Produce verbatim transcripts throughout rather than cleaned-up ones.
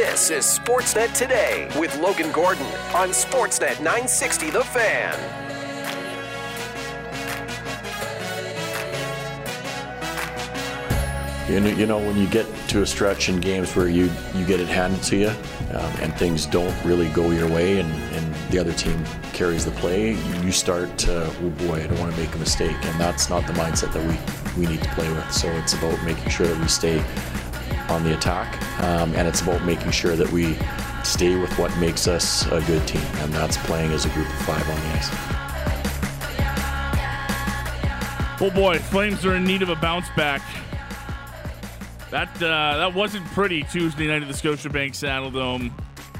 This is Sportsnet Today with Logan Gordon on Sportsnet nine sixty The Fan. You know, you know, when you get to a stretch in games where you, you get it handed to you um, and things don't really go your way and, and the other team carries the play, you start to, oh boy, I don't want to make a mistake. And that's not the mindset that we, we need to play with. So it's about making sure that we stay on the attack um, and it's about making sure that we stay with what makes us a good team. And that's playing as a group of five on the ice. Oh boy, Flames are in need of a bounce back. That uh, that wasn't pretty Tuesday night at the Scotiabank Saddledome.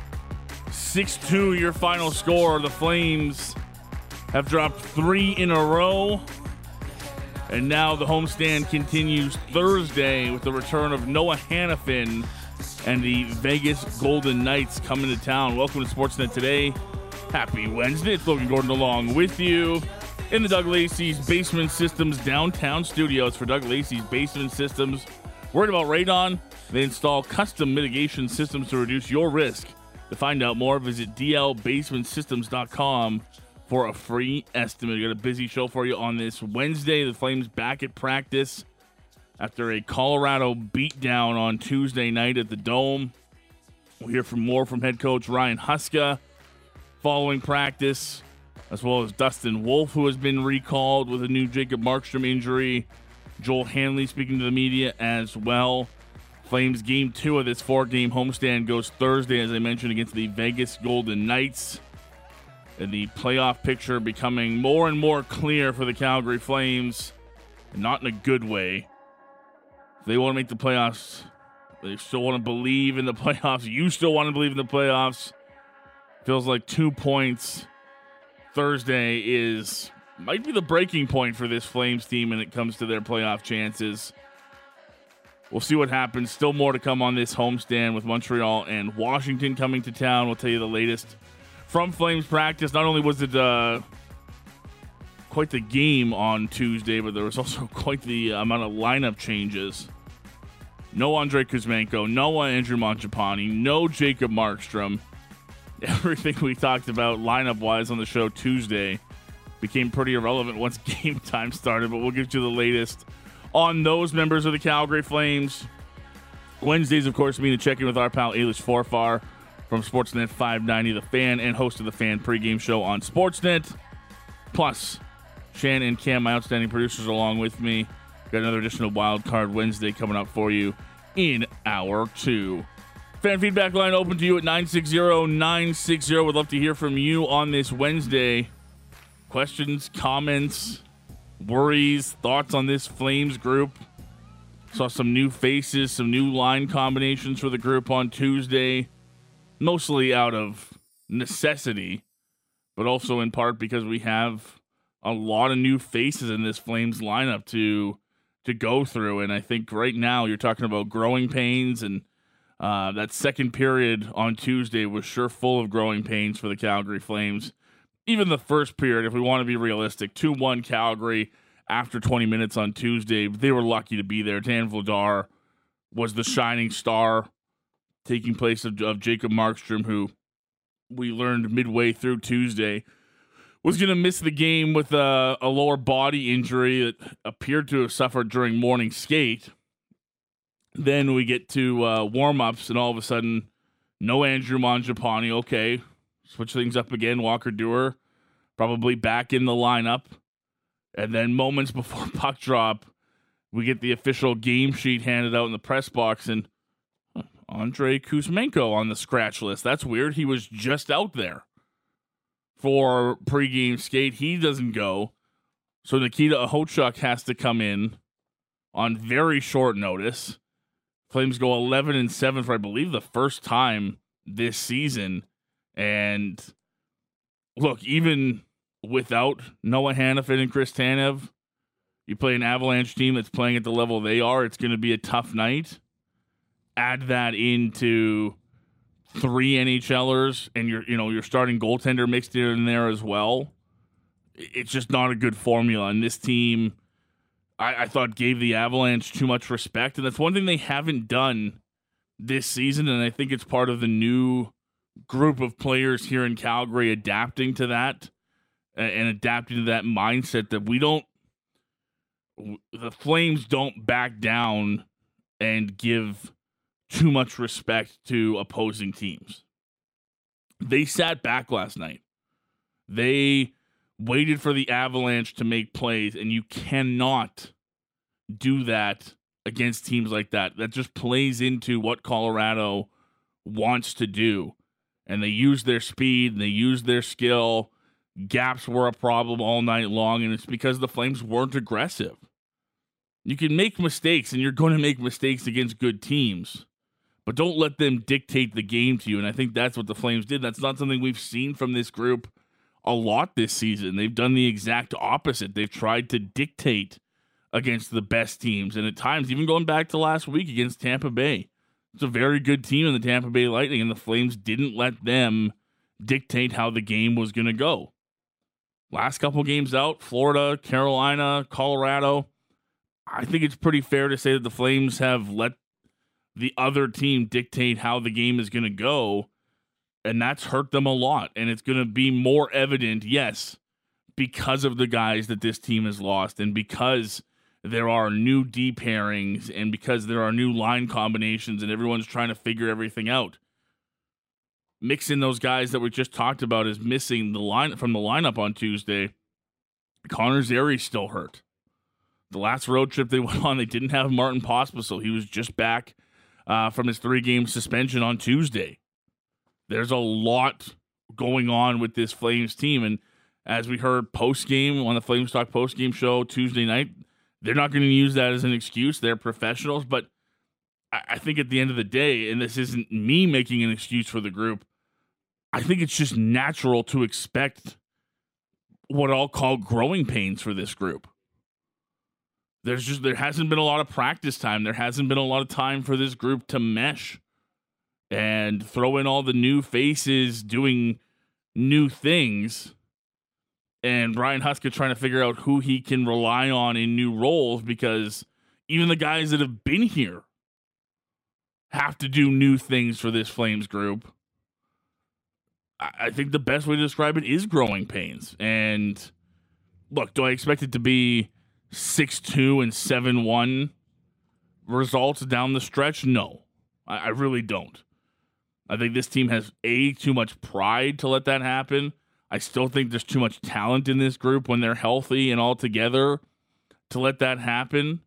six two your final score. The Flames have dropped three in a row. And now the homestand continues Thursday with the return of Noah Hanifin and the Vegas Golden Knights coming to town. Welcome to Sportsnet Today. Happy Wednesday. It's Logan Gordon along with you in the Doug Lacey's Basement Systems downtown studios. For Doug Lacey's Basement Systems, worried about radon? They install custom mitigation systems to reduce your risk. To find out more, visit d l basement systems dot com for a free estimate. We got a busy show for you on this Wednesday. The Flames back at practice after a Colorado beatdown on Tuesday night at the Dome. We'll hear from more from head coach Ryan Huska following practice, as well as Dustin Wolf, who has been recalled with a new Jacob Markstrom injury. Joel Hanley speaking to the media as well. Flames game two of this four-game homestand goes Thursday, as I mentioned, against the Vegas Golden Knights. And the playoff picture becoming more and more clear for the Calgary Flames, not in a good way. If they want to make the playoffs, they still want to believe in the playoffs. You still want to believe in the playoffs. Feels like two points Thursday is might be the breaking point for this Flames team when it comes to their playoff chances. We'll see what happens. Still more to come on this homestand with Montreal and Washington coming to town. We'll tell you the latest from Flames practice. Not only was it uh, quite the game on Tuesday, but there was also quite the amount of lineup changes. No Andrei Kuzmenko, no Andrew Mangiapane, no Jacob Markstrom. Everything we talked about lineup-wise on the show Tuesday became pretty irrelevant once game time started, but we'll get you the latest on those members of the Calgary Flames. Wednesdays, of course, being to check in with our pal Ailish Forfar from Sportsnet five ninety The Fan and host of the Fan pregame show on Sportsnet. Plus, Shan and Cam, my outstanding producers, along with me. Got another additional Wild Card Wednesday coming up for you in hour two. Fan feedback line open to you at nine six zero nine six zero. Would love to hear from you on this Wednesday. Questions, comments, worries, thoughts on this Flames group. Saw some new faces, some new line combinations for the group on Tuesday. Mostly out of necessity, but also in part because we have a lot of new faces in this Flames lineup to to go through. And I think right now you're talking about growing pains, and uh, that second period on Tuesday was sure full of growing pains for the Calgary Flames. Even the first period, if we want to be realistic, two one Calgary after twenty minutes on Tuesday. They were lucky to be there. Dan Vladar was the shining star, taking place of, of Jacob Markstrom, who we learned midway through Tuesday was going to miss the game with a, a lower body injury that appeared to have suffered during morning skate. Then we get to uh, warm-ups, and all of a sudden, no Andrew Mangiapane. Okay, switch things up again. Walker Duehr probably back in the lineup. And then moments before puck drop, we get the official game sheet handed out in the press box, and huh, Andrei Kuzmenko on the scratch list. That's weird. He was just out there for pregame skate. He doesn't go. So Nikita Okhotiuk has to come in on very short notice. Flames go eleven and seven for, I believe, the first time this season. And look, even without Noah Hanifin and Chris Tanev, you play an Avalanche team that's playing at the level they are, it's going to be a tough night. Add that into three NHLers and your, you know, your starting goaltender mixed in there as well. It's just not a good formula. And this team, I, I thought, gave the Avalanche too much respect. And that's one thing they haven't done this season, and I think it's part of the new group of players here in Calgary adapting to that and adapting to that mindset that we don't, the Flames don't back down and give too much respect to opposing teams. They sat back last night. They waited for the Avalanche to make plays, and you cannot do that against teams like that. That just plays into what Colorado wants to do. And they use their speed, and they use their skill. Gaps were a problem all night long, and it's because the Flames weren't aggressive. You can make mistakes, and you're going to make mistakes against good teams, but don't let them dictate the game to you. And I think that's what the Flames did. That's not something we've seen from this group a lot this season. They've done the exact opposite. They've tried to dictate against the best teams, and at times, even going back to last week against Tampa Bay, it's a very good team in the Tampa Bay Lightning, and the Flames didn't let them dictate how the game was going to go. Last couple games out, Florida, Carolina, Colorado, I think it's pretty fair to say that the Flames have let the other team dictate how the game is going to go, and that's hurt them a lot. And it's going to be more evident, yes, because of the guys that this team has lost, and because there are new D pairings, and because there are new line combinations, and everyone's trying to figure everything out. Mixing those guys that we just talked about is missing the line from the lineup on Tuesday. Connor Zary's still hurt. The last road trip they went on, they didn't have Martin Pospisil. He was just back uh, from his three-game suspension on Tuesday. There's a lot going on with this Flames team, and as we heard post-game on the Flames Talk post-game show Tuesday night, they're not going to use that as an excuse. They're professionals, but I, I think at the end of the day, and this isn't me making an excuse for the group, I think it's just natural to expect what I'll call growing pains for this group. There's just there hasn't been a lot of practice time. There hasn't been a lot of time for this group to mesh and throw in all the new faces doing new things. And Brian Huska trying to figure out who he can rely on in new roles, because even the guys that have been here have to do new things for this Flames group. I think the best way to describe it is growing pains. And look, do I expect it to be six two and seven one results down the stretch? No, I, I really don't. I think this team has, A, too much pride to let that happen. I still think there's too much talent in this group when they're healthy and all together to let that happen.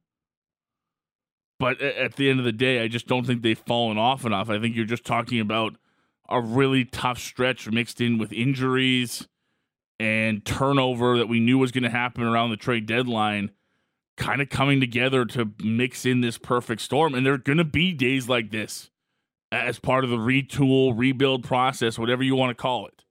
But at the end of the day, I just don't think they've fallen off enough. I think you're just talking about a really tough stretch mixed in with injuries and turnover that we knew was going to happen around the trade deadline, kind of coming together to mix in this perfect storm. And there are going to be days like this as part of the retool, rebuild process, whatever you want to call it.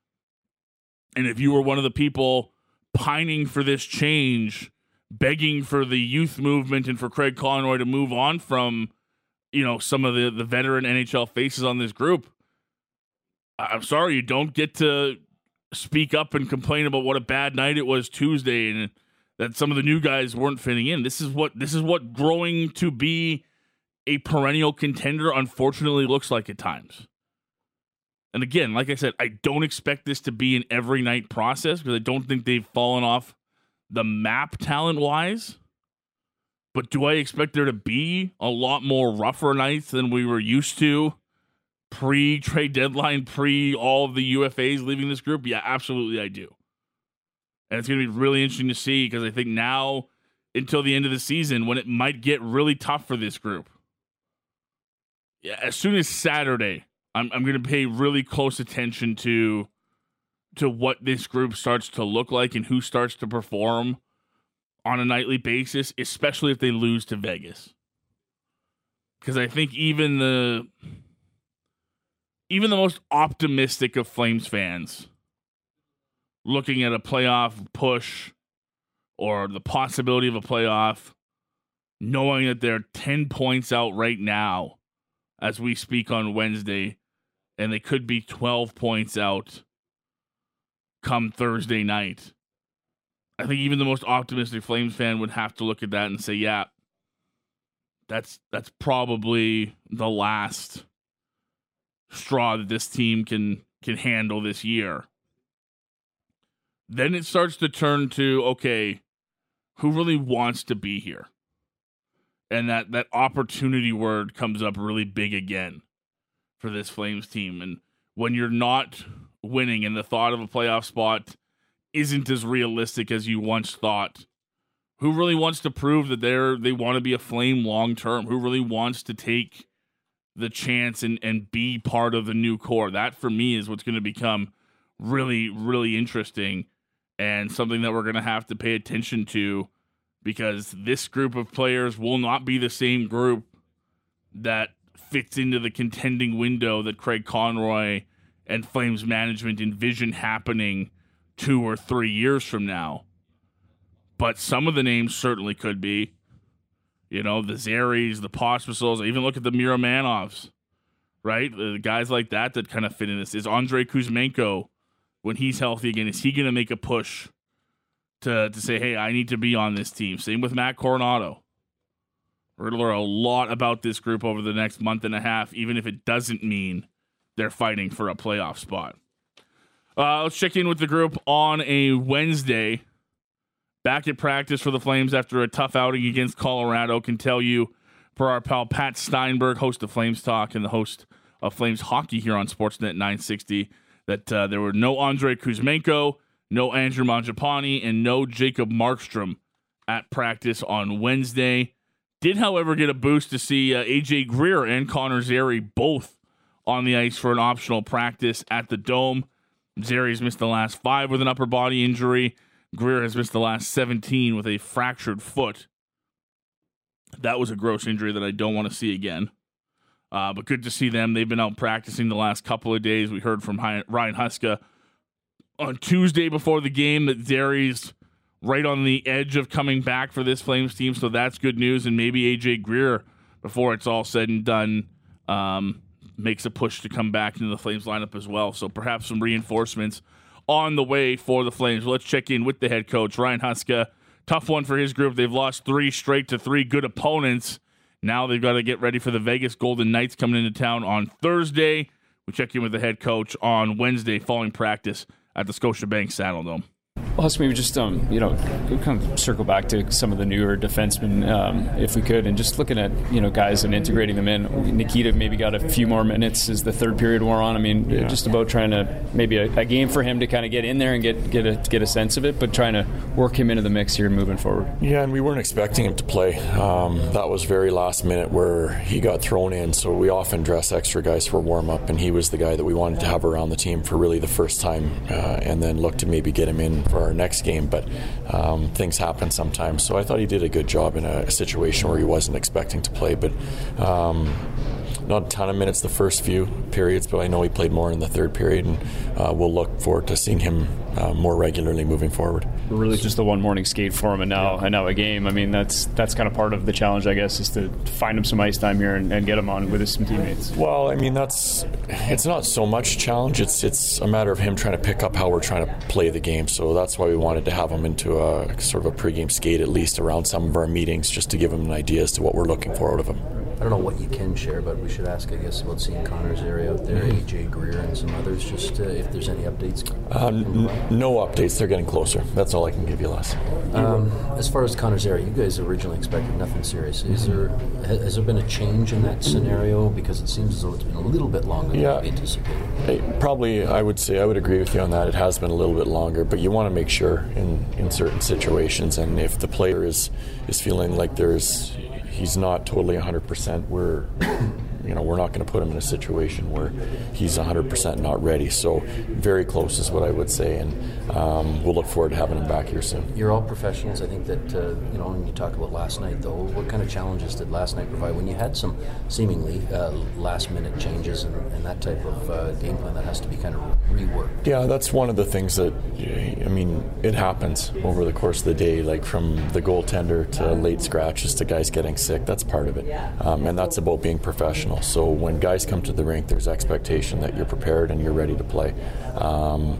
And if you were one of the people pining for this change, begging for the youth movement and for Craig Conroy to move on from, you know, some of the, the veteran N H L faces on this group, I'm sorry, you don't get to speak up and complain about what a bad night it was Tuesday and that some of the new guys weren't fitting in. This is what this is what growing to be a perennial contender unfortunately looks like at times. And again, like I said, I don't expect this to be an every night process because I don't think they've fallen off the map talent-wise. But do I expect there to be a lot more rougher nights than we were used to pre-trade deadline, pre all of the U F As leaving this group? Yeah, absolutely I do. And it's going to be really interesting to see because I think now until the end of the season when it might get really tough for this group. Yeah, as soon as Saturday, I'm, I'm going to pay really close attention to, to what this group starts to look like and who starts to perform on a nightly basis, especially if they lose to Vegas. Because I think even the... Even the most optimistic of Flames fans looking at a playoff push or the possibility of a playoff, knowing that they're ten points out right now as we speak on Wednesday, and they could be twelve points out come Thursday night. I think even the most optimistic Flames fan would have to look at that and say, yeah, that's that's probably the last straw that this team can can handle this year. Then it starts to turn to, okay, who really wants to be here? And that, that opportunity word comes up really big again for this Flames team. And when you're not winning and the thought of a playoff spot isn't as realistic as you once thought, who really wants to prove that they're they want to be a Flame long term? Who really wants to take the chance and, and be part of the new core? That, for me, is what's going to become really, really interesting and something that we're going to have to pay attention to, because this group of players will not be the same group that fits into the contending window that Craig Conroy and Flames management envision happening two or three years from now. But some of the names certainly could be. You know, the Zaries, the Pospisil's, even look at the Miromanovs, right? The guys like that that kind of fit in this. Is Andrei Kuzmenko, when he's healthy again, is he going to make a push to, to say, hey, I need to be on this team? Same with Matt Coronado. We're going to learn a lot about this group over the next month and a half, even if it doesn't mean they're fighting for a playoff spot. Uh, let's check in with the group on a Wednesday. Back at practice for the Flames after a tough outing against Colorado. Can tell you, for our pal Pat Steinberg, host of Flames Talk and the host of Flames Hockey here on Sportsnet nine sixty, that uh, there were no Andrei Kuzmenko, no Andrew Mangiapane, and no Jacob Markstrom at practice on Wednesday. Did, however, get a boost to see uh, A J Greer and Connor Zary both on the ice for an optional practice at the Dome. Zary's missed the last five with an upper body injury. Greer has missed the last seventeen with a fractured foot. That was a gross injury that I don't want to see again. Uh, but good to see them. They've been out practicing the last couple of days. We heard from Ryan Huska on Tuesday before the game that Zary's right on the edge of coming back for this Flames team, so that's good news. And maybe A J Greer, before it's all said and done, um, makes a push to come back into the Flames lineup as well. So perhaps some reinforcements on the way for the Flames. Let's check in with the head coach, Ryan Huska. Tough one for his group. They've lost three straight to three good opponents. Now they've got to get ready for the Vegas Golden Knights coming into town on Thursday. We check in with the head coach on Wednesday following practice at the Scotiabank Saddledome. Well, let's maybe just, um, you know, kind of circle back to some of the newer defensemen, um, if we could, and just looking at, you know, guys and integrating them in. Nikita maybe got a few more minutes as the third period wore on. I mean, yeah. just about trying to, maybe a, a game for him to kind of get in there and get get a, get a sense of it, but trying to work him into the mix here moving forward. Yeah, and we weren't expecting him to play. Um, that was very last minute where he got thrown in, so we often dress extra guys for warm-up, and he was the guy that we wanted to have around the team for really the first time, uh, and then look to maybe get him in for our next game, but um, things happen sometimes. So I thought he did a good job in a, a situation where he wasn't expecting to play, but um, not a ton of minutes the first few periods, but I know he played more in the third period, and uh, we'll look forward to seeing him uh, more regularly moving forward. Really just the one morning skate for him, and now yeah. and now a game. I mean, that's that's kind of part of the challenge, I guess, is to find him some ice time here and, and get him on with his some teammates. Well, I mean, that's it's not so much challenge. It's it's a matter of him trying to pick up how we're trying to play the game. So that's why we wanted to have him into a sort of a pregame skate at least around some of our meetings, just to give him an idea as to what we're looking for out of him. I don't know what you can share, but we should ask, I guess, about seeing Connor Zary out there, mm-hmm. A J Greer, and some others, just uh, if there's any updates. Um, n- no updates. They're getting closer. That's all I can give you, Les. Um, as far as Connor Zary, you guys originally expected nothing serious. Is there has there been a change in that scenario? Because it seems as though it's been a little bit longer than yeah. we anticipated. It, probably, I would say, I would agree with you on that. It has been a little bit longer, but you want to make sure in, in certain situations, and if the player is, is feeling like there's he's not totally one hundred percent, we're you know we're not going to put him in a situation where he's one hundred percent not ready. So very close is what I would say, and um, we'll look forward to having him back here soon. You're all professionals. I think that uh, you know when you talk about last night, though, what kind of challenges did last night provide when you had some seemingly uh, last minute changes and, and that type of uh, game plan that has to be kind of reworked? Yeah, that's one of the things that, I mean, it happens over the course of the day, like from the goaltender to late scratches to guys getting sick. That's part of it, um, and that's about being professional. So when guys come to the rink, there's expectation that you're prepared and you're ready to play. Um,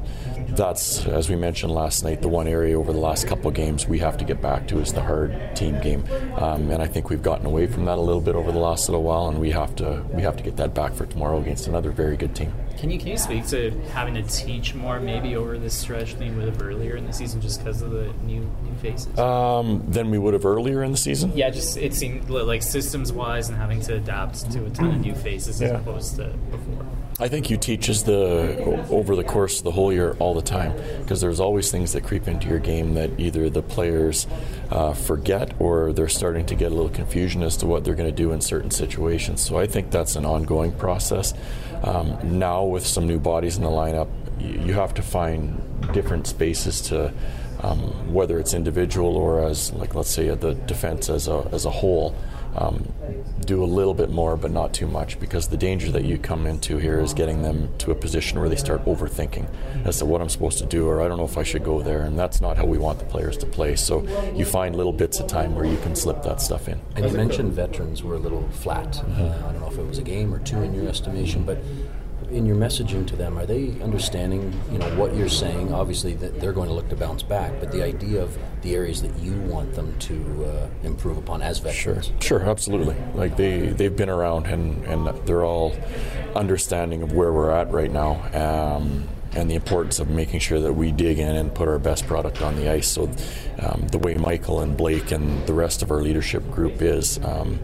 that's, as we mentioned last night, the one area over the last couple of games we have to get back to is the hard team game, um, and I think we've gotten away from that a little bit over the last little while, and we have to we have to get that back for tomorrow against another very good team. Can you can you speak to having to teach more maybe over this stretch than you would have earlier in the season just because of the new new faces? Um, than we would have earlier in the season? Yeah, just it seemed like systems-wise and having to adapt to a ton of new faces yeah. as opposed to before. I think you teach us the over the course of the whole year all the time, because there's always things that creep into your game that either the players uh, forget or they're starting to get a little confusion as to what they're going to do in certain situations. So I think that's an ongoing process. Um, now with some new bodies in the lineup, you, you have to find different spaces to, um, whether it's individual or as, like, let's say the defense as a as a whole, um, do a little bit more but not too much, because the danger that you come into here is getting them to a position where they start overthinking as to what I'm supposed to do, or I don't know if I should go there, and that's not how we want the players to play. So you find little bits of time where you can slip that stuff in. And you mentioned veterans were a little flat. Mm-hmm. uh, I don't know if it was a game or two in your estimation, but in your messaging to them, are they understanding, you know, what you're saying? Obviously, that they're going to look to bounce back, but the idea of the areas that you want them to uh, improve upon as veterans. Sure, sure, absolutely. Like they they've been around, and and they're all understanding of where we're at right now, um, and the importance of making sure that we dig in and put our best product on the ice. So, um, the way Michael and Blake and the rest of our leadership group is, um,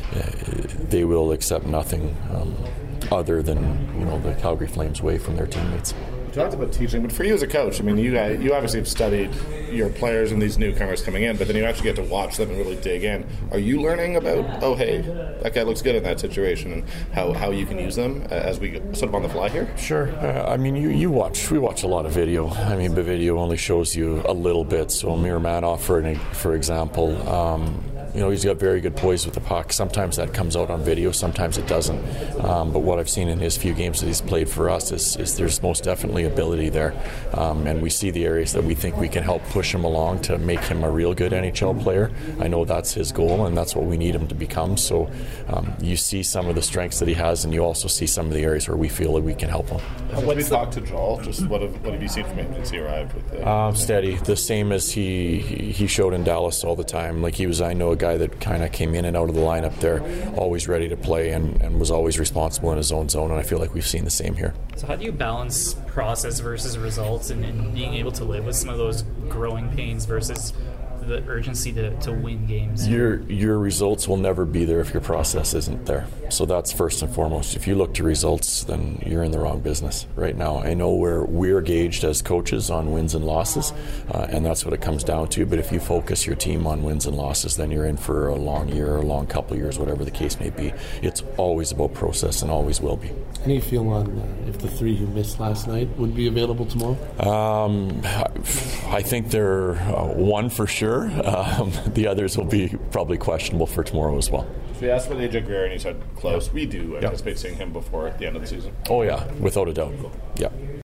they will accept nothing Um, other than, you know, the Calgary Flames way from their teammates. You talked about teaching, but for you as a coach, I mean, you guys, you obviously have studied your players and these newcomers coming in, but then you actually get to watch them and really dig in. Are you learning about, oh, hey, that guy looks good in that situation, and how, how you can use them as we sort of on the fly here? Sure. Uh, I mean, you, you watch, we watch a lot of video. I mean, the video only shows you a little bit. So Miromanov, for, an, for example, um, you know, he's got very good poise with the puck. Sometimes that comes out on video, sometimes it doesn't. Um, but what I've seen in his few games that he's played for us is, is there's most definitely ability there. Um, and we see the areas that we think we can help push him along to make him a real good N H L player. I know that's his goal, and that's what we need him to become. So um, you see some of the strengths that he has, and you also see some of the areas where we feel that we can help him. When we talked to Joel, just what have, what have you seen from him since he arrived? With the- um, steady, the same as he he showed in Dallas all the time. Like he was, I know, a guy that kind of came in and out of the lineup there, always ready to play, and, and was always responsible in his own zone, and I feel like we've seen the same here. So how do you balance process versus results, and, and being able to live with some of those growing pains versus the urgency to, to win games? Your your results will never be there if your process isn't there. So that's first and foremost. If you look to results, then you're in the wrong business right now. I know we're, we're gauged as coaches on wins and losses, uh, and that's what it comes down to. But if you focus your team on wins and losses, then you're in for a long year, or a long couple of years, whatever the case may be. It's always about process and always will be. Any feel on uh, if the three who missed last night would be available tomorrow? Um, I think they're uh, one for sure. Um, the others will be probably questionable for tomorrow as well. So we asked about A J Greer, and you said close. We do anticipate yep. seeing him before the end of the season. Oh, yeah, without a doubt. Yeah.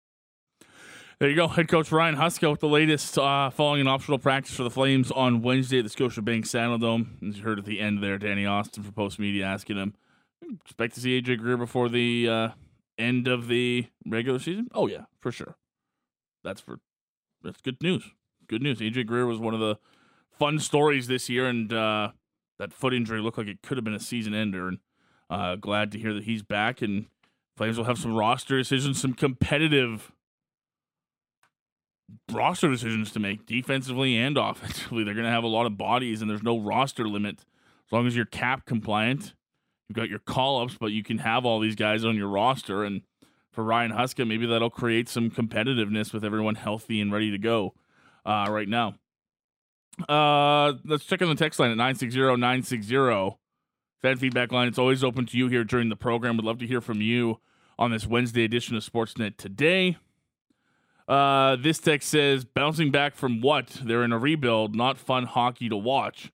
There you go. Head coach Ryan Huska with the latest uh, following an optional practice for the Flames on Wednesday at the Scotiabank Saddledome. As you heard at the end there, Danny Austin from Post Media asking him, expect to see A J Greer before the uh, end of the regular season? Oh, yeah, for sure. That's for that's good news. Good news. A J Greer was one of the fun stories this year, and uh, that foot injury looked like it could have been a season ender. And uh, glad to hear that he's back, and Flames will have some roster decisions, some competitive roster decisions to make defensively and offensively. They're going to have a lot of bodies, and there's no roster limit. As long as you're cap compliant, you've got your call-ups, but you can have all these guys on your roster. And for Ryan Huska, maybe that'll create some competitiveness with everyone healthy and ready to go uh, right now. Uh, let's check on the text line at nine six zero nine six zero. Fan feedback line. It's always open to you here during the program. Would love to hear from you on this Wednesday edition of Sportsnet Today. Uh, this text says, bouncing back from what? They're in a rebuild, not fun hockey to watch.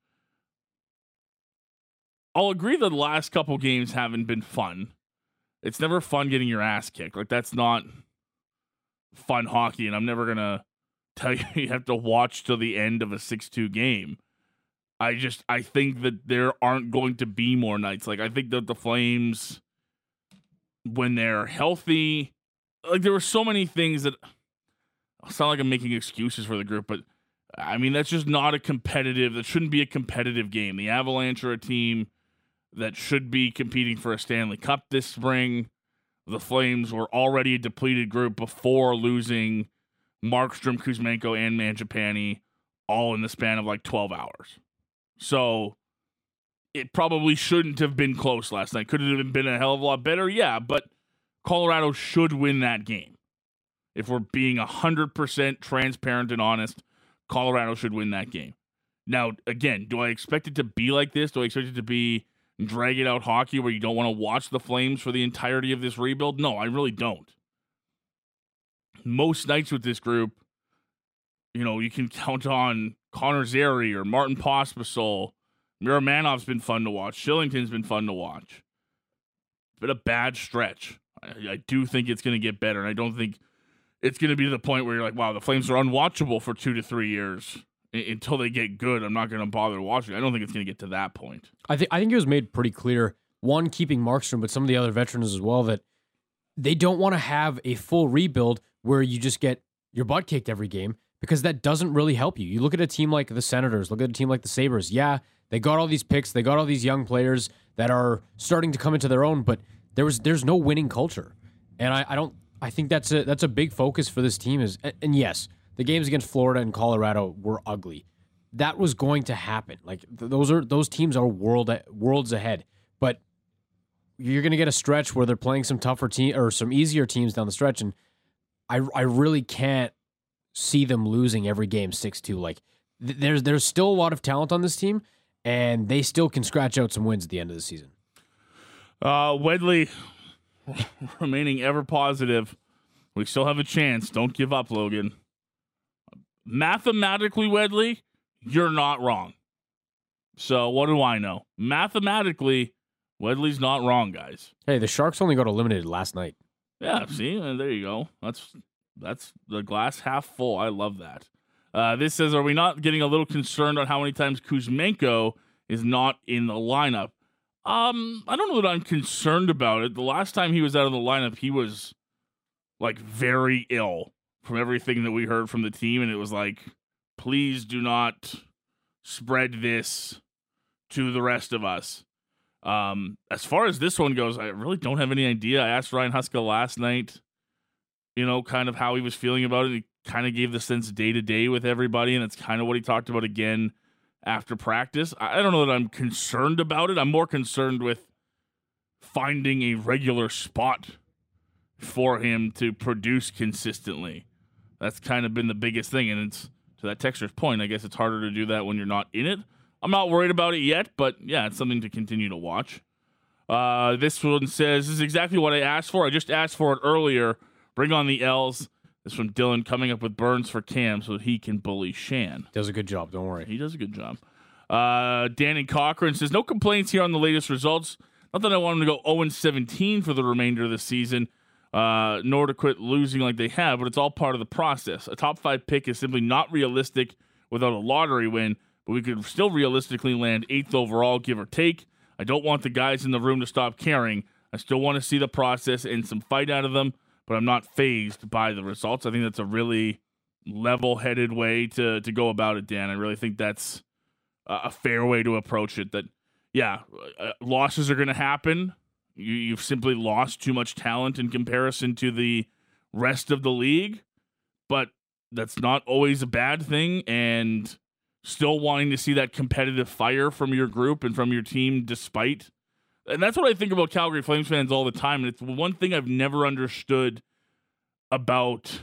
I'll agree that the last couple games haven't been fun. It's never fun getting your ass kicked. Like, that's not fun hockey, and I'm never going to tell you you have to watch till the end of a six two game. I just, I think that there aren't going to be more nights. Like, I think that the Flames, when they're healthy, like, there were so many things that I sound like I'm making excuses for the group, but I mean, that's just not a competitive, that shouldn't be a competitive game. The Avalanche are a team that should be competing for a Stanley Cup this spring. The Flames were already a depleted group before losing Markstrom, Kuzmenko, and Mangiapane all in the span of like twelve hours. So it probably shouldn't have been close last night. Could it have been a hell of a lot better? Yeah, but Colorado should win that game. If we're being one hundred percent transparent and honest, Colorado should win that game. Now, again, do I expect it to be like this? Do I expect it to be drag it out hockey where you don't want to watch the Flames for the entirety of this rebuild? No, I really don't. Most nights with this group, you know, you can count on Connor Zary or Martin Pospisil. Miromanov's been fun to watch. Shillington's been fun to watch. It's been a bad stretch. I, I do think it's going to get better, and I don't think it's going to be to the point where you're like, wow, the Flames are unwatchable for two to three years I- until they get good. I'm not going to bother watching. I don't think it's going to get to that point. I think I think it was made pretty clear, one, keeping Markstrom, but some of the other veterans as well, that they don't want to have a full rebuild where you just get your butt kicked every game, because that doesn't really help you. You look at a team like the Senators, look at a team like the Sabres. Yeah, they got all these picks, they got all these young players that are starting to come into their own, but there was there's no winning culture. And I, I don't I think that's a that's a big focus for this team is, and yes, the games against Florida and Colorado were ugly. That was going to happen. Like th- those are those teams are world worlds ahead. But you're going to get a stretch where they're playing some tougher team or some easier teams down the stretch, and I I really can't see them losing every game six two. Like th- there's there's still a lot of talent on this team, and they still can scratch out some wins at the end of the season. Uh, Wedley remaining ever positive. We still have a chance. Don't give up, Logan. Mathematically, Wedley, you're not wrong. So what do I know? Mathematically, Wedley's not wrong, guys. Hey, the Sharks only got eliminated last night. Yeah, see, and there you go. That's that's the glass half full. I love that. Uh, this says, are we not getting a little concerned on how many times Kuzmenko is not in the lineup? Um, I don't know that I'm concerned about it. The last time he was out of the lineup, he was like very ill from everything that we heard from the team, and it was like, please do not spread this to the rest of us. Um, as far as this one goes, I really don't have any idea. I asked Ryan Huska last night, you know, kind of how he was feeling about it. He kind of gave the sense day to day with everybody, and it's kind of what he talked about again after practice. I don't know that I'm concerned about it. I'm more concerned with finding a regular spot for him to produce consistently. That's kind of been the biggest thing, and it's to that texter's point, I guess it's harder to do that when you're not in it. I'm not worried about it yet, but yeah, it's something to continue to watch. Uh, this one says, this is exactly what I asked for. I just asked for it earlier. Bring on the L's. This is from Dylan, coming up with Burns for Cam so he can bully Shan. Does a good job, don't worry. He does a good job. Uh, Danny Cochran says, no complaints here on the latest results. Not that I want him to go oh and seventeen for the remainder of the season, uh, nor to quit losing like they have, but it's all part of the process. A top five pick is simply not realistic without a lottery win, but we could still realistically land eighth overall, give or take. I don't want the guys in the room to stop caring. I still want to see the process and some fight out of them, but I'm not fazed by the results. I think that's a really level-headed way to to go about it, Dan. I really think that's a fair way to approach it. That, yeah, uh, losses are going to happen. You, you've simply lost too much talent in comparison to the rest of the league, but that's not always a bad thing, and still wanting to see that competitive fire from your group and from your team despite. And that's what I think about Calgary Flames fans all the time. And it's one thing I've never understood about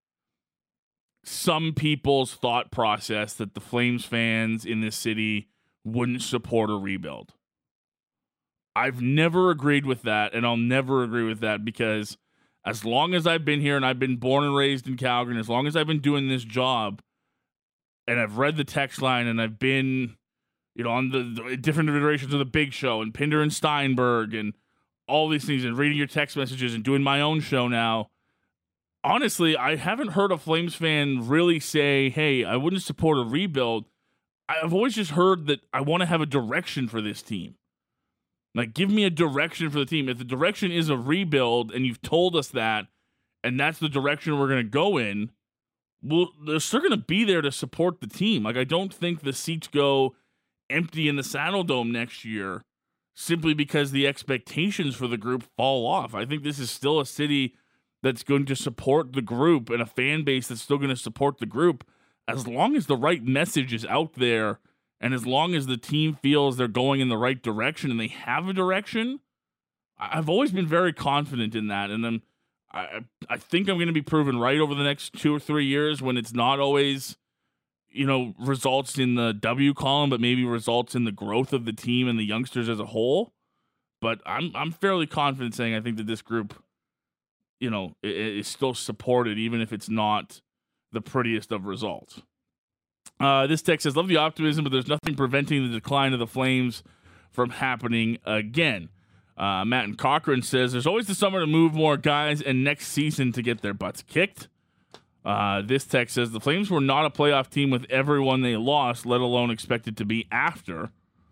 some people's thought process, that the Flames fans in this city wouldn't support a rebuild. I've never agreed with that, and I'll never agree with that, because as long as I've been here and I've been born and raised in Calgary, and as long as I've been doing this job, and I've read the text line, and I've been, you know, on the, the different iterations of the Big Show and Pinder and Steinberg and all these things, and reading your text messages and doing my own show now, honestly, I haven't heard a Flames fan really say, hey, I wouldn't support a rebuild. I've always just heard that I want to have a direction for this team. Like, give me a direction for the team. If the direction is a rebuild and you've told us that, and that's the direction we're going to go in, well, they're still going to be there to support the team. Like, I don't think the seats go empty in the Saddle Dome next year simply because the expectations for the group fall off. I think this is still a city that's going to support the group and a fan base that's still going to support the group as long as the right message is out there and as long as the team feels they're going in the right direction and they have a direction. I've always been very confident in that, and I'm I, I think I'm going to be proven right over the next two or three years when it's not always, you know, results in the W column, but maybe results in the growth of the team and the youngsters as a whole. But I'm I'm fairly confident saying I think that this group, you know, is still supported, even if it's not the prettiest of results. Uh, this text says, love the optimism, but there's nothing preventing the decline of the Flames from happening again. Uh, Matt and Cochran says there's always the summer to move more guys and next season to get their butts kicked. Uh, this text says the Flames were not a playoff team with everyone they lost, let alone expected to be after.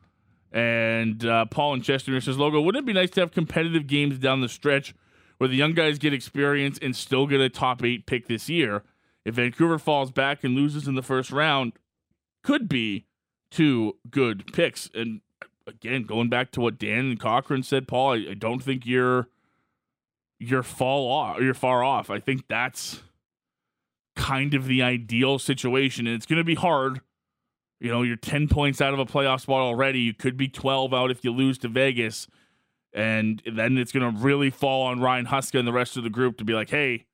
And uh, Paul and Chester says, Logo, wouldn't it be nice to have competitive games down the stretch where the young guys get experience and still get a top eight pick this year? If Vancouver falls back and loses in the first round, could be two good picks. And again, going back to what Dan and Cochran said, Paul, I, I don't think you're you're fall off. You're far off. I think that's kind of the ideal situation, and it's going to be hard. You know, you're ten points out of a playoff spot already. You could be twelve out if you lose to Vegas, and then it's going to really fall on Ryan Huska and the rest of the group to be like, hey,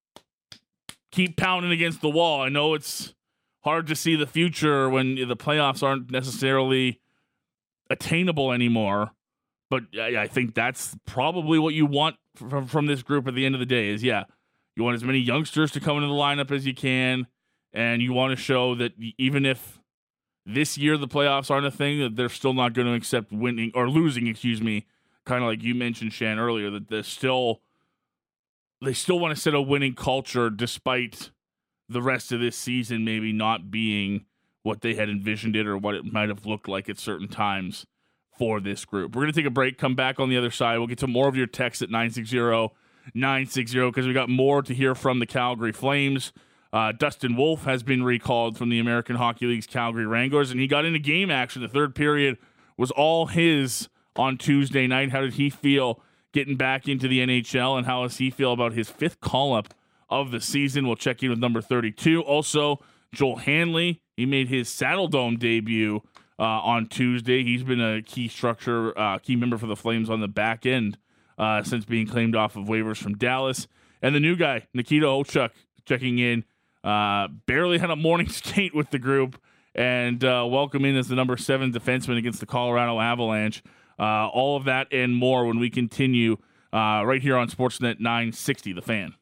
keep pounding against the wall. I know it's hard to see the future when the playoffs aren't necessarily attainable anymore, but I, I think that's probably what you want from, from this group at the end of the day is, yeah, you want as many youngsters to come into the lineup as you can, and you want to show that even if this year the playoffs aren't a thing, that they're still not going to accept winning or losing, excuse me, kind of like you mentioned, Shan, earlier, that they're still they still want to set a winning culture despite the rest of this season maybe not being what they had envisioned it or what it might have looked like at certain times for this group. We're going to take a break, come back on the other side. We'll get to more of your texts at nine six zero, nine six zero because we got more to hear from the Calgary Flames. Uh, Dustin Wolf has been recalled from the American Hockey League's Calgary Wranglers, and he got into game action. The third period was all his on Tuesday night. How did he feel getting back into the N H L, and how does he feel about his fifth call-up of the season? We'll check in with number thirty-two. Also, Joel Hanley, he made his Saddle Dome debut uh, on Tuesday. He's been a key structure, uh, key member for the Flames on the back end uh, since being claimed off of waivers from Dallas. And the new guy, Nikita Olchuk, checking in. Uh, barely had a morning skate with the group, and uh, welcome in as the number seven defenseman against the Colorado Avalanche. Uh, all of that and more when we continue uh, right here on Sportsnet nine sixty, The Fan.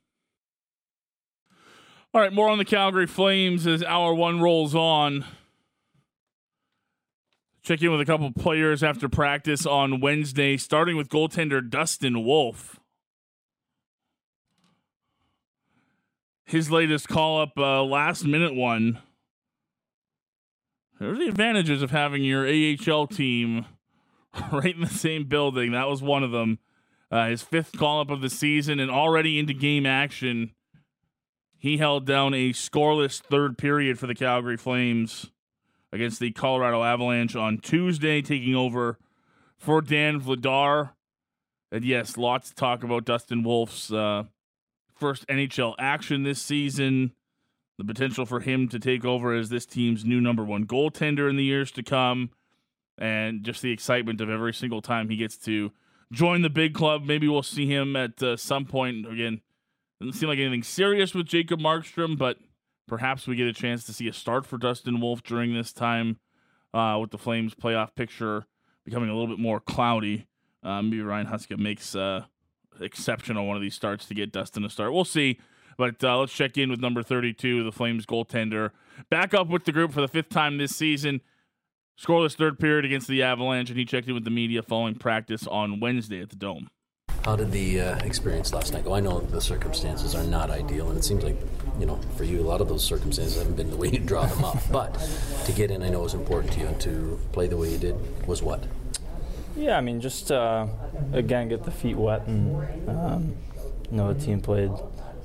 All right, more on the Calgary Flames as hour one rolls on. Check in with a couple players after practice on Wednesday, starting with goaltender Dustin Wolf. His latest call-up, uh, last-minute one. There are the advantages of having your A H L team right in the same building. That was one of them. Uh, his fifth call-up of the season and already into game action. He held down a scoreless third period for the Calgary Flames against the Colorado Avalanche on Tuesday, taking over for Dan Vladar. And yes, lots to talk about Dustin Wolf's uh, first N H L action this season, the potential for him to take over as this team's new number one goaltender in the years to come, and just the excitement of every single time he gets to join the big club. Maybe we'll see him at uh, some point. Again, doesn't seem like anything serious with Jacob Markstrom, but perhaps we get a chance to see a start for Dustin Wolf during this time uh, with the Flames playoff picture becoming a little bit more cloudy. Uh, maybe Ryan Huska makes uh, exception on one of these starts to get Dustin a start. We'll see. But uh, let's check in with number thirty-two, the Flames goaltender. Back up with the group for the fifth time this season. Scoreless third period against the Avalanche, and he checked in with the media following practice on Wednesday at the Dome. How did the uh, experience last night go? I know the circumstances are not ideal, and it seems like, you know, for you, a lot of those circumstances haven't been the way you draw them up. But to get in, I know was important to you, and to play the way you did was what? Yeah, I mean, just, uh, again, get the feet wet, and, um, you know, the team played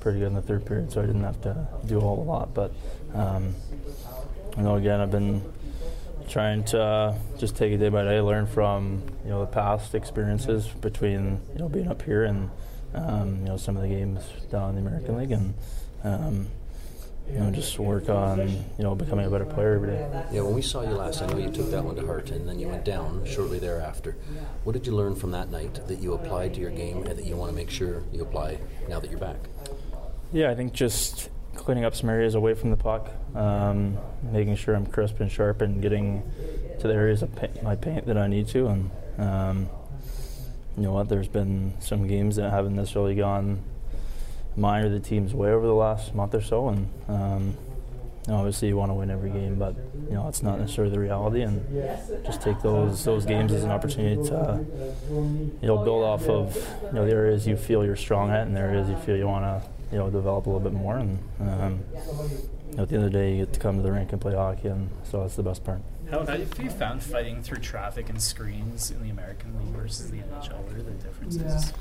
pretty good in the third period, so I didn't have to do a whole lot. But um, you know, again, I've been trying to uh, just take it day by day, learn from you know the past experiences between you know being up here and um, you know some of the games down in the American League, and um, you know just work on you know becoming a better player every day. Yeah, when we saw you last, I know you took that one to heart, and then you went down shortly thereafter. What did you learn from that night that you applied to your game and that you want to make sure you apply now that you're back? Yeah, I think just cleaning up some areas away from the puck, um, making sure I'm crisp and sharp and getting to the areas of paint, my paint that I need to. And um, you know what, there's been some games that haven't necessarily gone mine or the team's way over the last month or so, and um, obviously you want to win every game, but you know it's not necessarily the reality, and just take those those games as an opportunity to you know build off of you know the areas you feel you're strong at and the areas you feel you want to you know develop a little bit more, and um, you know, at the end of the day you get to come to the rink and play hockey, and so that's the best part. How have you found fighting through traffic and screens in the American League versus the N H L? What are the differences?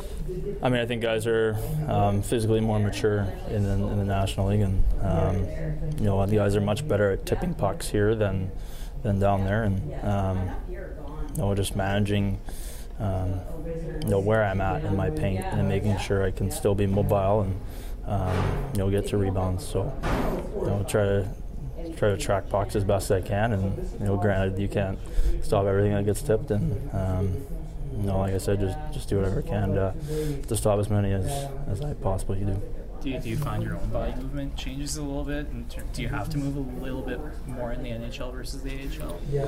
I mean, I think guys are um, physically more mature in the, in the National League, and um, you know the guys are much better at tipping pucks here than than down there, and um, you know just managing um, you know where I'm at in my paint and making sure I can still be mobile and um, you know get to rebounds. So you know try to try to track pucks as best as I can, and you know granted you can't stop everything that gets tipped, and um, you know, like I said, just just do whatever I can to, to stop as many as, as I possibly do. Do you, do you find your own body movement changes a little bit? And do you have to move a little bit more in the N H L versus the A H L? Yeah.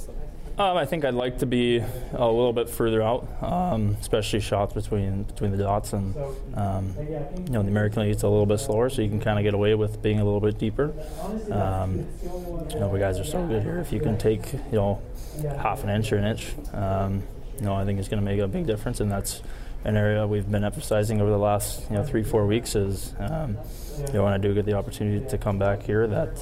Um, I think I'd like to be a little bit further out, um, especially shots between between the dots. And um, you know, in the American League, it's a little bit slower, so you can kind of get away with being a little bit deeper. Um, you know, the guys are so good here. If you can take you know half an inch or an inch. Um, You know, I think it's going to make a big difference, and that's an area we've been emphasizing over the last, you know, three, four weeks. Is um, you know, when I do get the opportunity to come back here, that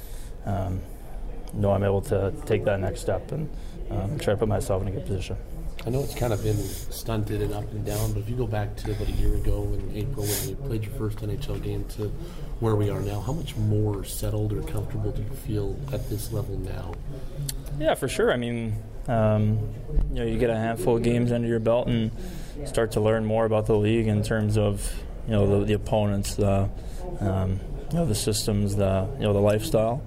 um, you know, I'm able to take that next step and um, try to put myself in a good position. I know it's kind of been stunted and up and down, but if you go back to about a year ago in April when you played your first N H L game to where we are now, how much more settled or comfortable do you feel at this level now? Yeah, for sure. I mean, um, you know, you get a handful of games under your belt and start to learn more about the league in terms of, you know, the, the opponents, the, um, you know, the systems, the, you know, the lifestyle,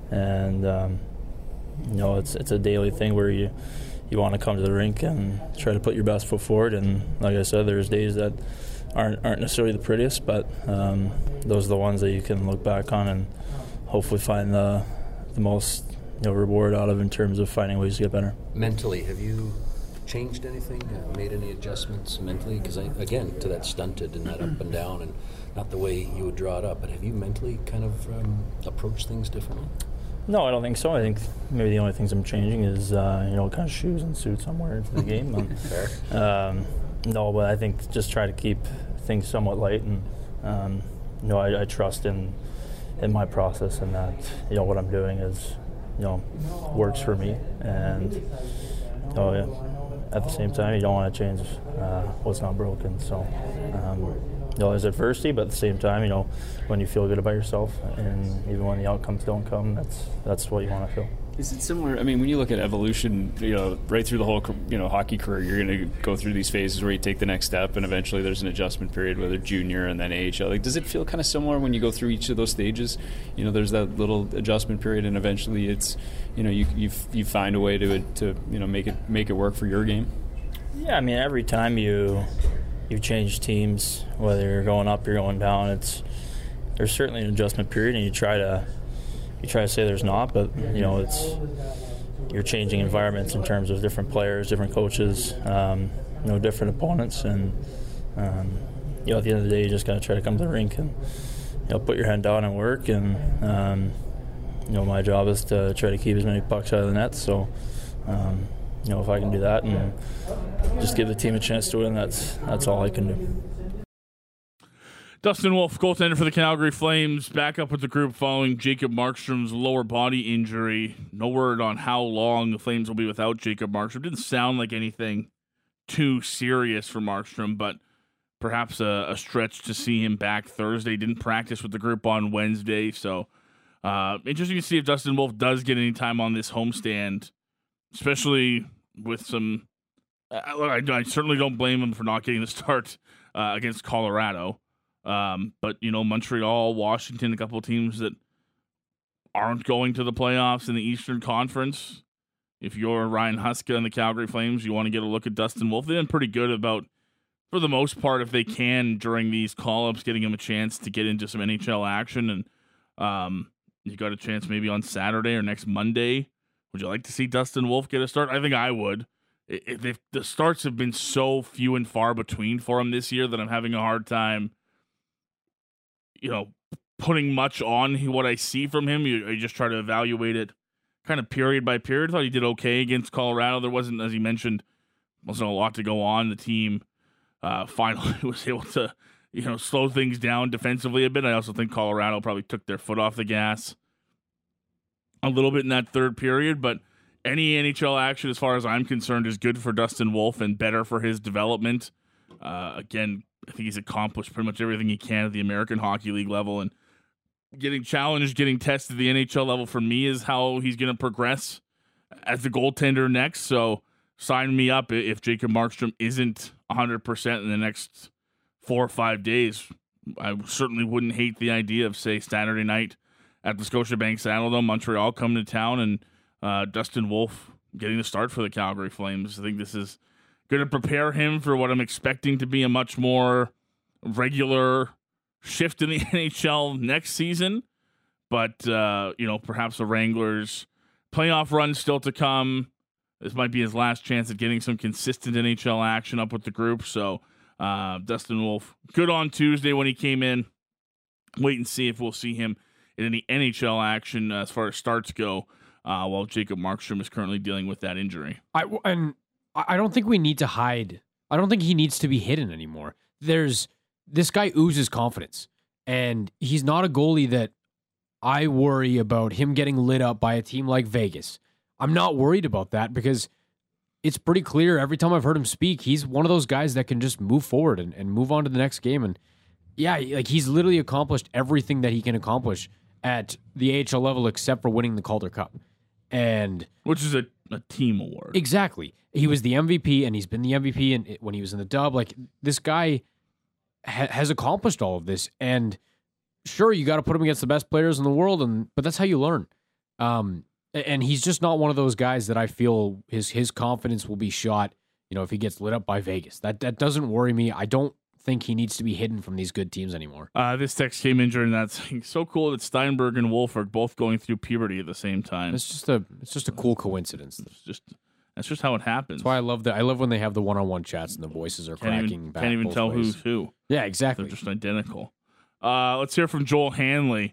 and um, you know, it's it's a daily thing where you you want to come to the rink and try to put your best foot forward. And like I said, there's days that aren't aren't necessarily the prettiest, but um, those are the ones that you can look back on and hopefully find the the most you know reward out of in terms of finding ways to get better. Mentally, have you changed anything? Uh, made any adjustments mentally? Because again, to that stunted and that up and down, and not the way you would draw it up. But have you mentally kind of um, approached things differently? No, I don't think so. I think maybe the only things I'm changing is uh, you know what kind of shoes and suits I'm wearing for the game. Um, Fair. Um, no, but I think just try to keep things somewhat light, and um, you know I, I trust in in my process, and that you know what I'm doing is you know works for me, and you know, yeah, at the same time you don't want to change uh, what's not broken. So um, you know there's adversity, but at the same time you know when you feel good about yourself, and even when the outcomes don't come, that's that's what you want to feel. Is it similar? I mean, when you look at evolution, you know, right through the whole, you know, hockey career, you're going to go through these phases where you take the next step, and eventually there's an adjustment period, whether junior and then A H L. Like, does it feel kind of similar when you go through each of those stages? You know, there's that little adjustment period, and eventually it's, you know, you you you find a way to to you know make it make it work for your game. Yeah, I mean, every time you you change teams, whether you're going up, you're going down, it's there's certainly an adjustment period, and you try to. You try to say there's not, but you know it's you're changing environments in terms of different players, different coaches, um, you know, different opponents, and um, you know at the end of the day, you just got to try to come to the rink and you know put your head down and work. And um, you know my job is to try to keep as many pucks out of the net. So um, you know if I can do that and just give the team a chance to win, that's that's all I can do. Dustin Wolf, goaltender for the Calgary Flames, back up with the group following Jacob Markstrom's lower body injury. No word on how long the Flames will be without Jacob Markstrom. Didn't sound like anything too serious for Markstrom, but perhaps a, a stretch to see him back Thursday. Didn't practice with the group on Wednesday, so uh, interesting to see if Dustin Wolf does get any time on this homestand, especially with some. Uh, look, I, I certainly don't blame him for not getting the start uh, against Colorado, um, but you know, Montreal, Washington, a couple of teams that aren't going to the playoffs in the Eastern Conference. If you're Ryan Huska and the Calgary Flames, you want to get a look at Dustin Wolf. They've been pretty good about, for the most part, if they can during these call-ups, getting him a chance to get into some N H L action. And um, you got a chance maybe on Saturday or next Monday. Would you like to see Dustin Wolf get a start? I think I would. If, if the starts have been so few and far between for him this year that I'm having a hard time, you know, putting much on what I see from him. You, you just try to evaluate it kind of period by period. I thought he did okay against Colorado. There wasn't, as he mentioned, wasn't a lot to go on. The team uh, finally was able to, you know, slow things down defensively a bit. I also think Colorado probably took their foot off the gas a little bit in that third period. But any N H L action, as far as I'm concerned, is good for Dustin Wolf and better for his development. Uh, again, I think he's accomplished pretty much everything he can at the American Hockey League level, and getting challenged, getting tested at the N H L level for me is how he's going to progress as the goaltender next. So sign me up if Jacob Markstrom isn't one hundred percent in the next four or five days. I certainly wouldn't hate the idea of, say, Saturday night at the Scotiabank Saddledome, Montreal coming to town, and uh, Dustin Wolf getting the start for the Calgary Flames. I think this is going to prepare him for what I'm expecting to be a much more regular shift in the N H L next season. But, uh, you know, perhaps the Wranglers' playoff run still to come. This might be his last chance at getting some consistent N H L action up with the group. So, uh, Dustin Wolf, good on Tuesday when he came in. Wait and see if we'll see him in any N H L action as far as starts go, uh, while Jacob Markstrom is currently dealing with that injury. I, and I don't think we need to hide. I don't think he needs to be hidden anymore. There's this guy oozes confidence, and he's not a goalie that I worry about him getting lit up by a team like Vegas. I'm not worried about that because it's pretty clear every time I've heard him speak, he's one of those guys that can just move forward and, and move on to the next game. And yeah, like he's literally accomplished everything that he can accomplish at the A H L level except for winning the Calder Cup. And which is a, a team award. Exactly. He was the M V P, and he's been the M V P in, when he was in the Dub. Like, this guy ha- has accomplished all of this. And sure, you got to put him against the best players in the world, and but that's how you learn. Um, and he's just not one of those guys that I feel his his confidence will be shot, you know, if he gets lit up by Vegas. That that doesn't worry me. I don't think he needs to be hidden from these good teams anymore. Uh, this text came in during that. Saying, so cool that Steinberg and Wolf are both going through puberty at the same time. It's just a it's just a cool coincidence. It's just that's just how it happens. That's why I love that. I love when they have the one-on-one chats and the voices are can't cracking even, back. Can't even both tell ways. who's who. Yeah, exactly. They're just identical. Uh, let's hear from Joel Hanley,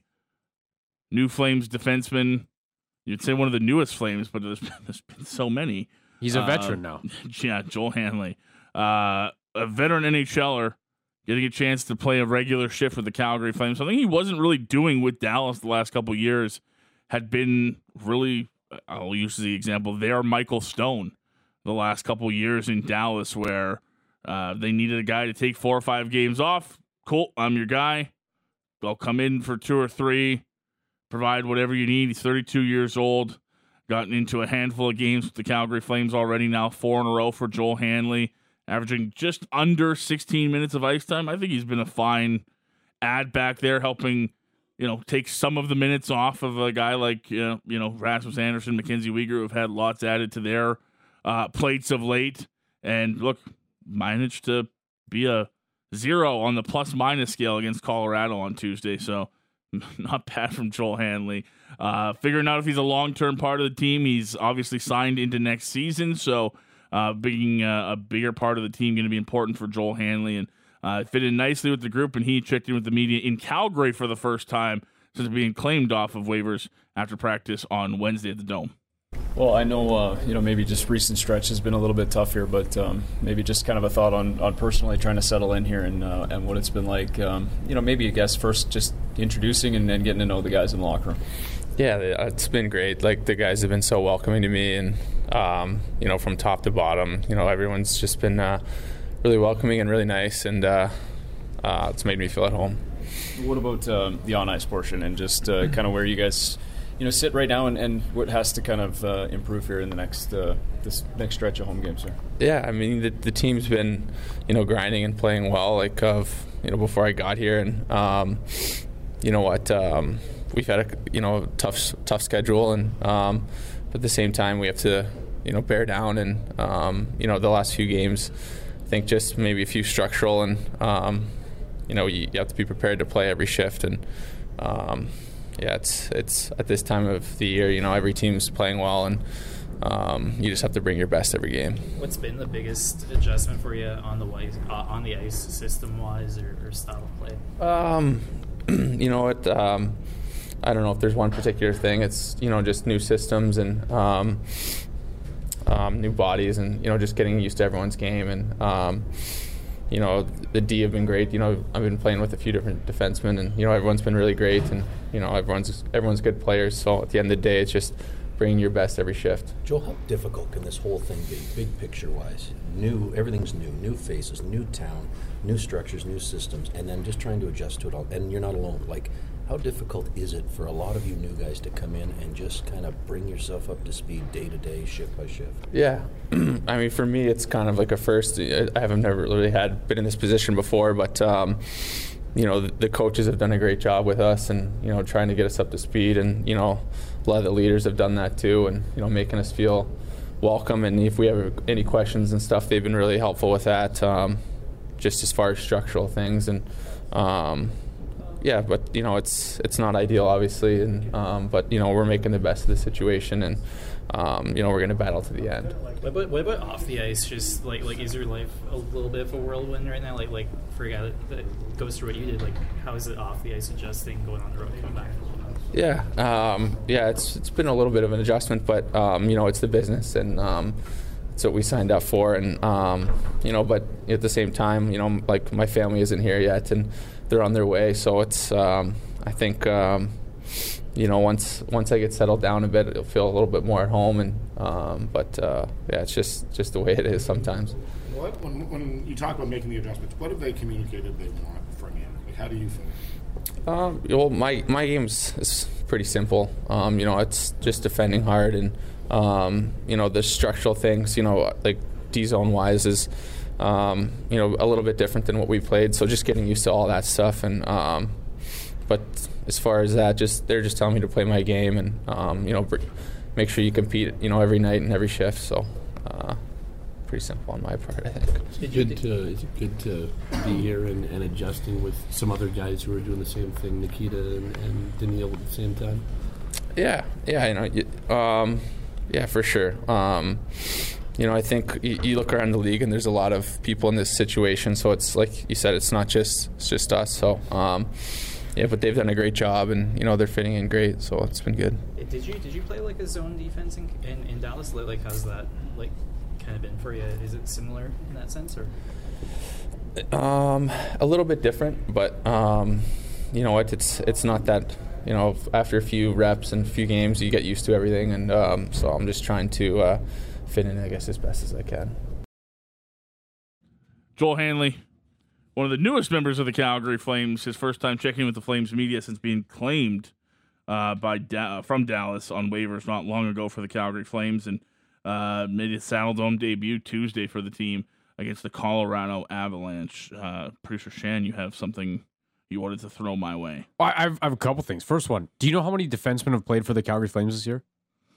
new Flames defenseman. You'd say one of the newest Flames, but there's, there's been so many. He's a veteran uh, now. Yeah, Joel Hanley, uh, a veteran NHLer, getting a chance to play a regular shift with the Calgary Flames. Something he wasn't really doing with Dallas the last couple of years. Had been really, I'll use the example, their Michael Stone the last couple of years in Dallas, where uh, they needed a guy to take four or five games off. Cool, I'm your guy. I'll come in for two or three, provide whatever you need. He's thirty-two years old, gotten into a handful of games with the Calgary Flames already now, four in a row for Joel Hanley, averaging just under sixteen minutes of ice time. I think he's been a fine add back there, helping, you know, take some of the minutes off of a guy like, you know, you know Rasmus Anderson, Mackenzie Weegar, who have had lots added to their uh, plates of late. And look, managed to be a zero on the plus-minus scale against Colorado on Tuesday, so not bad from Joel Hanley. Uh, figuring out if he's a long-term part of the team. He's obviously signed into next season, so uh, being uh, a bigger part of the team going to be important for Joel Hanley, and uh, fit in nicely with the group, and he checked in with the media in Calgary for the first time since being claimed off of waivers after practice on Wednesday at the Dome. Well, I know, uh, you know, maybe just recent stretch has been a little bit tough here, but um, maybe just kind of a thought on, on personally trying to settle in here and uh, and what it's been like. Um, you know, maybe I guess first just introducing and then getting to know the guys in the locker room. Yeah, it's been great. Like, the guys have been so welcoming to me, and um, you know, from top to bottom, you know, everyone's just been uh, really welcoming and really nice, and uh, uh, it's made me feel at home. What about um, the on-ice portion and just uh, kind of where you guys, you know, sit right now, and, and what has to kind of uh, improve here in the next uh, this next stretch of home games here? Yeah, I mean the, the team's been, you know, grinding and playing well, like of you know before I got here, and um, you know what, um, we've had a you know tough tough schedule, and um, but at the same time we have to you know bear down, and um, you know the last few games, I think just maybe a few structural, and um, you know you, you have to be prepared to play every shift, and um, yeah, it's it's at this time of the year, you know every team's playing well, and um, you just have to bring your best every game. What's been the biggest adjustment for you on the ice, uh, on the ice, system wise or, or style of play? Um, you know what? Um, I don't know if there's one particular thing. It's you know just new systems and um, um, new bodies, and you know just getting used to everyone's game, and um, you know the D have been great. You know I've been playing with a few different defensemen, and you know everyone's been really great, and you know everyone's everyone's good players. So at the end of the day, it's just bringing your best every shift. Joel, how difficult can this whole thing be, big picture-wise? New, everything's new, new faces, new town, new structures, new systems, and then just trying to adjust to it all. And you're not alone. Like, how difficult is it for a lot of you new guys to come in and just kind of bring yourself up to speed day to day, shift by shift? Yeah, I mean, for me, it's kind of like a first. I haven't never really had been in this position before, but um, you know, the, the coaches have done a great job with us, and you know, trying to get us up to speed, and you know, a lot of the leaders have done that too, and you know, making us feel welcome. And if we have any questions and stuff, they've been really helpful with that. Um, just as far as structural things, and um, yeah, but you know, it's it's not ideal, obviously, and um, but you know, we're making the best of the situation, and um, you know, we're going to battle to the end. What about, what about off the ice? Just like like is your life a little bit of a whirlwind right now? Like like for a guy that, that goes through what you did, like how is it off the ice adjusting, going on the road, coming back? Yeah, um, yeah, it's it's been a little bit of an adjustment, but um, you know, it's the business, and um, it's what we signed up for, and um, you know, but at the same time, you know, like my family isn't here yet, and they're on their way, so it's um, I think um, you know, once once I get settled down a bit, it'll feel a little bit more at home, and um, but uh, yeah, it's just just the way it is sometimes. What when when you talk about making the adjustments, what have they communicated they want from you? Like, how do you feel? Um, well, my my game's is pretty simple. Um, you know, it's just defending hard, and um, you know, the structural things. You know, like D zone wise is, um, you know, a little bit different than what we played. So just getting used to all that stuff, and um, but as far as that, just they're just telling me to play my game, and um, you know, br- make sure you compete. You know, every night and every shift. So. Uh, Pretty simple on my part, I think. It's good to, is it good to be here and, and adjusting with some other guys who are doing the same thing, Nikita and, and Daniil at the same time? Yeah, yeah, you know, um, yeah, for sure. Um, you know, I think you, you look around the league and there's a lot of people in this situation. So it's like you said, it's not just it's just us. So um, yeah, but they've done a great job, and you know they're fitting in great. So it's been good. Did you did you play like a zone defense in, in, in Dallas? Like, how's that like? Kind of been for you? Is it similar in that sense, or? Um, a little bit different, but um, you know what? It's it's not that. You know, after a few reps and a few games, you get used to everything, and um, so I'm just trying to uh, fit in, I guess, as best as I can. Joel Hanley, one of the newest members of the Calgary Flames, his first time checking with the Flames media since being claimed uh, by da- from Dallas on waivers not long ago for the Calgary Flames, and. Uh, made his Saddledome debut Tuesday for the team against the Colorado Avalanche. Uh, Producer Shan, you have something you wanted to throw my way. I have, I have a couple things. First one, do you know how many defensemen have played for the Calgary Flames this year?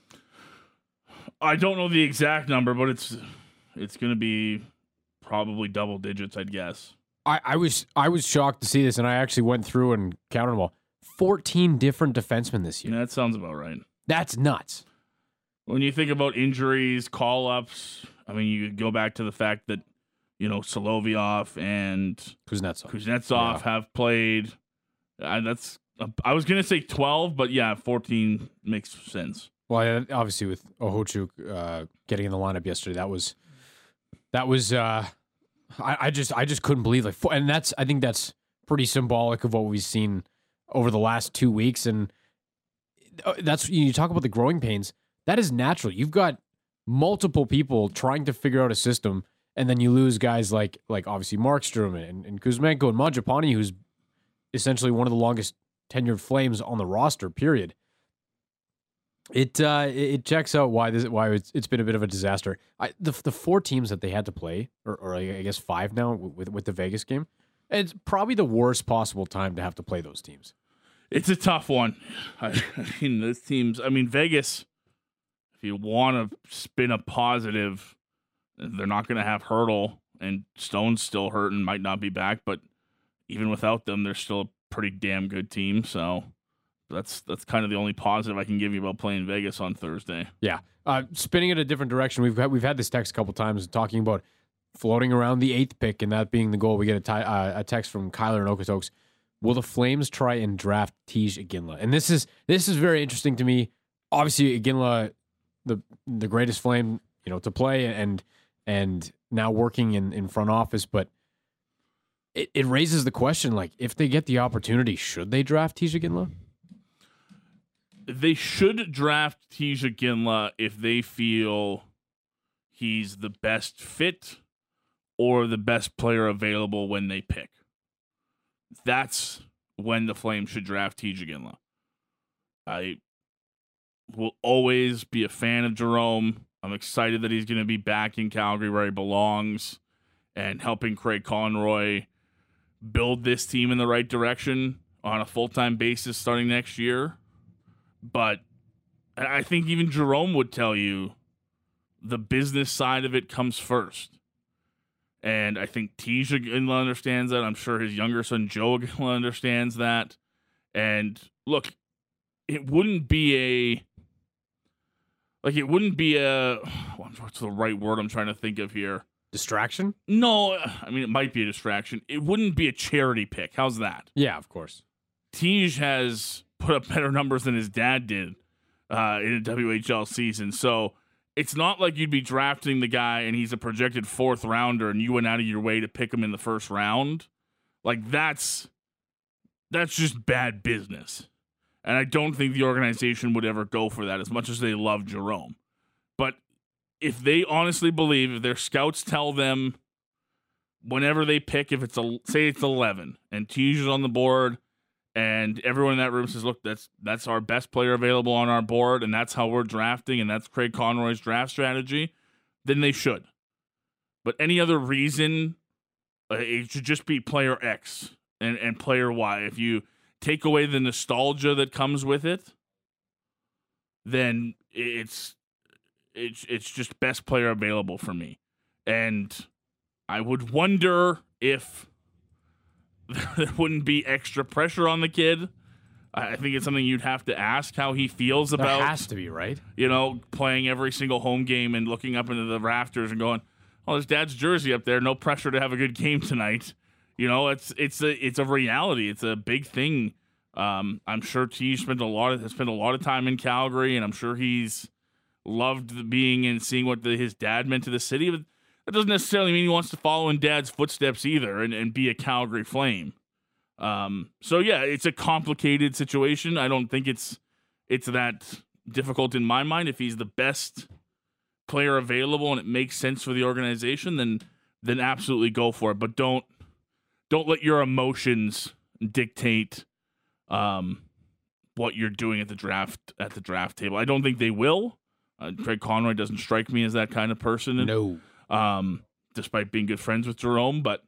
I don't know the exact number, but it's it's going to be probably double digits, I'd guess. I, I was I was shocked to see this, and I actually went through and counted them all. fourteen different defensemen this year. Yeah, that sounds about right. That's nuts. When you think about injuries, call-ups, I mean, you go back to the fact that, you know, Solovyov and Kuznetsov, Kuznetsov yeah. have played. Uh, that's uh, I was going to say twelve, but yeah, fourteen makes sense. Well, obviously with Ohochuk uh, getting in the lineup yesterday, that was that was uh, I, I just I just couldn't believe, like, and that's I think that's pretty symbolic of what we've seen over the last two weeks, and that's you talk about the growing pains. That is natural. You've got multiple people trying to figure out a system, and then you lose guys like like obviously Markstrom and, and Kuzmenko and Mangiapane, who's essentially one of the longest tenured Flames on the roster, period. It uh, it checks out why this why it's, it's been a bit of a disaster. I, the the four teams that they had to play, or, or I guess five now with with the Vegas game, it's probably the worst possible time to have to play those teams. It's a tough one. I, I mean, those teams. I mean, Vegas. If you want to spin a positive, they're not going to have Hurdle, and Stone's still hurt and might not be back. But even without them, they're still a pretty damn good team. So. That's that's kind of the only positive I can give you about playing Vegas on Thursday. Yeah, uh, spinning it a different direction. We've had, we've had this text a couple times talking about floating around the eighth pick and that being the goal. We get a, tie, uh, a text from Kyler in Okotoks. Will the Flames try and draft Tej Iginla? And this is this is very interesting to me. Obviously, Iginla, the the greatest Flame, you know, to play and and now working in, in front office, but it, it raises the question: like, if they get the opportunity, should they draft Tej Iginla? They should draft Tej Iginla if they feel he's the best fit or the best player available when they pick. That's when the Flames should draft Tej Iginla. I will always be a fan of Jerome. I'm excited that he's going to be back in Calgary where he belongs and helping Craig Conroy build this team in the right direction on a full-time basis starting next year. But I think even Jerome would tell you the business side of it comes first. And I think Tej Iginla understands that. I'm sure his younger son, Joe Iginla, understands that. And look, it wouldn't be a, like, it wouldn't be a, what's the right word I'm trying to think of here? Distraction? No, I mean, it might be a distraction. It wouldn't be a charity pick. How's that? Yeah, of course. Tej has put up better numbers than his dad did uh, in a W H L season. So it's not like you'd be drafting the guy and he's a projected fourth rounder and you went out of your way to pick him in the first round. Like, that's that's just bad business. And I don't think the organization would ever go for that as much as they love Jerome. But if they honestly believe, if their scouts tell them whenever they pick, if it's a, say it's eleven and Tej is on the board, and everyone in that room says, look, that's that's our best player available on our board, and that's how we're drafting, and that's Craig Conroy's draft strategy, then they should. But any other reason, uh, it should just be player X and, and player Y. If you take away the nostalgia that comes with it, then it's it's it's just best player available for me. And I would wonder if there wouldn't be extra pressure on the kid. I think it's something you'd have to ask how he feels about. There has to be, right? You know, playing every single home game and looking up into the rafters and going, "Oh, there's Dad's jersey up there. No pressure to have a good game tonight." You know, it's it's a it's a reality. It's a big thing. Um, I'm sure Tej spent a lot of spent a lot of time in Calgary, and I'm sure he's loved being and seeing what the, his dad meant to the city. But that doesn't necessarily mean he wants to follow in Dad's footsteps either and, and be a Calgary Flame. Um, so yeah, it's a complicated situation. I don't think it's it's that difficult in my mind. If he's the best player available and it makes sense for the organization, then then absolutely go for it. But don't don't let your emotions dictate um, what you're doing at the draft at the draft table. I don't think they will. Uh, Craig Conroy doesn't strike me as that kind of person. No. Um, despite being good friends with Jerome, but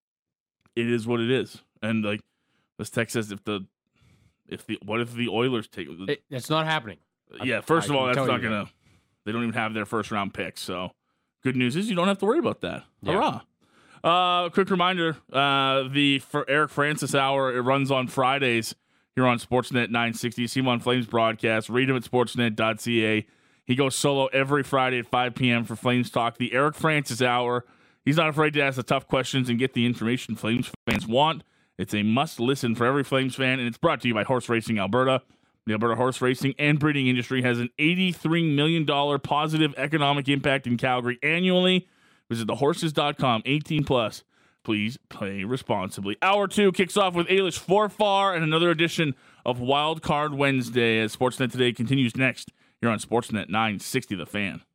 it is what it is. And like this text says, if the if the what if the Oilers take it? It's not happening. Yeah, first I of all, that's not you gonna. That. They don't even have their first round pick. So, good news is you don't have to worry about that. Yeah. Hurrah! Uh, quick reminder: uh, the for Eric Francis Hour, it runs on Fridays here on Sportsnet nine sixty. See him on Flames broadcast. Read him at sportsnet dot c a. He goes solo every Friday at five p.m. for Flames Talk. The Eric Francis Hour. He's not afraid to ask the tough questions and get the information Flames fans want. It's a must-listen for every Flames fan, and it's brought to you by Horse Racing Alberta. The Alberta horse racing and breeding industry has an eighty-three million dollars positive economic impact in Calgary annually. Visit the horses dot com, eighteen plus. Please play responsibly. Hour two kicks off with Ailish Forfar and another edition of Wild Card Wednesday as Sportsnet Today continues next. You're on Sportsnet nine sixty The Fan.